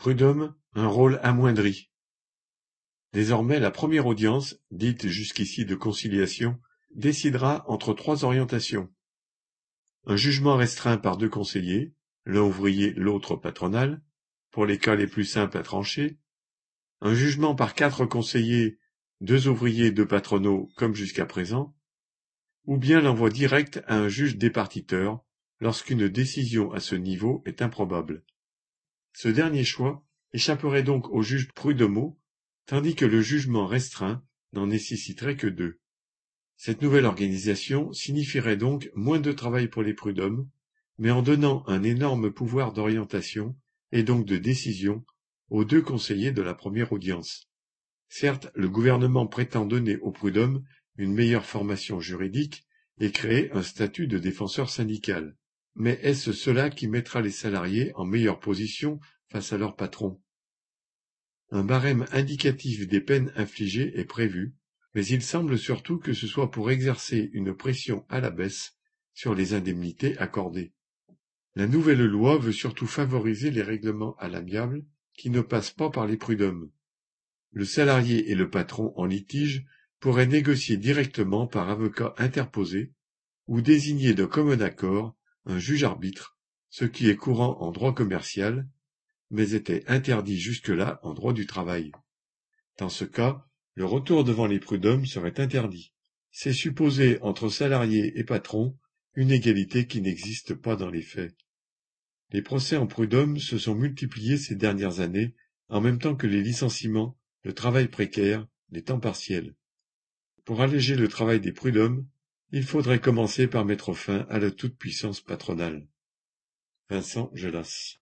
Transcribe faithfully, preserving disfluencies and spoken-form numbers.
Prud'homme, un rôle amoindri. Désormais la première audience, dite jusqu'ici de conciliation, décidera entre trois orientations. Un jugement restreint par deux conseillers, l'un ouvrier, l'autre patronal, pour les cas les plus simples à trancher. Un jugement par quatre conseillers, deux ouvriers, deux patronaux, comme jusqu'à présent. Ou bien l'envoi direct à un juge départiteur, lorsqu'une décision à ce niveau est improbable. Ce dernier choix échapperait donc aux juges prud'homaux, tandis que le jugement restreint n'en nécessiterait que deux. Cette nouvelle organisation signifierait donc moins de travail pour les prud'hommes, mais en donnant un énorme pouvoir d'orientation et donc de décision aux deux conseillers de la première audience. Certes, le gouvernement prétend donner aux prud'hommes une meilleure formation juridique et créer un statut de défenseur syndical. Mais est-ce cela qui mettra les salariés en meilleure position face à leur patron? Un barème indicatif des peines infligées est prévu, mais il semble surtout que ce soit pour exercer une pression à la baisse sur les indemnités accordées. La nouvelle loi veut surtout favoriser les règlements à l'amiable qui ne passent pas par les prud'hommes. Le salarié et le patron en litige pourraient négocier directement par avocat interposé ou désigner de commun accord un juge-arbitre, ce qui est courant en droit commercial, mais était interdit jusque-là en droit du travail. Dans ce cas, le retour devant les prud'hommes serait interdit. C'est supposer entre salariés et patrons une égalité qui n'existe pas dans les faits. Les procès en prud'hommes se sont multipliés ces dernières années, en même temps que les licenciements, le travail précaire, les temps partiels. Pour alléger le travail des prud'hommes, il faudrait commencer par mettre fin à la toute-puissance patronale. Vincent Gelas.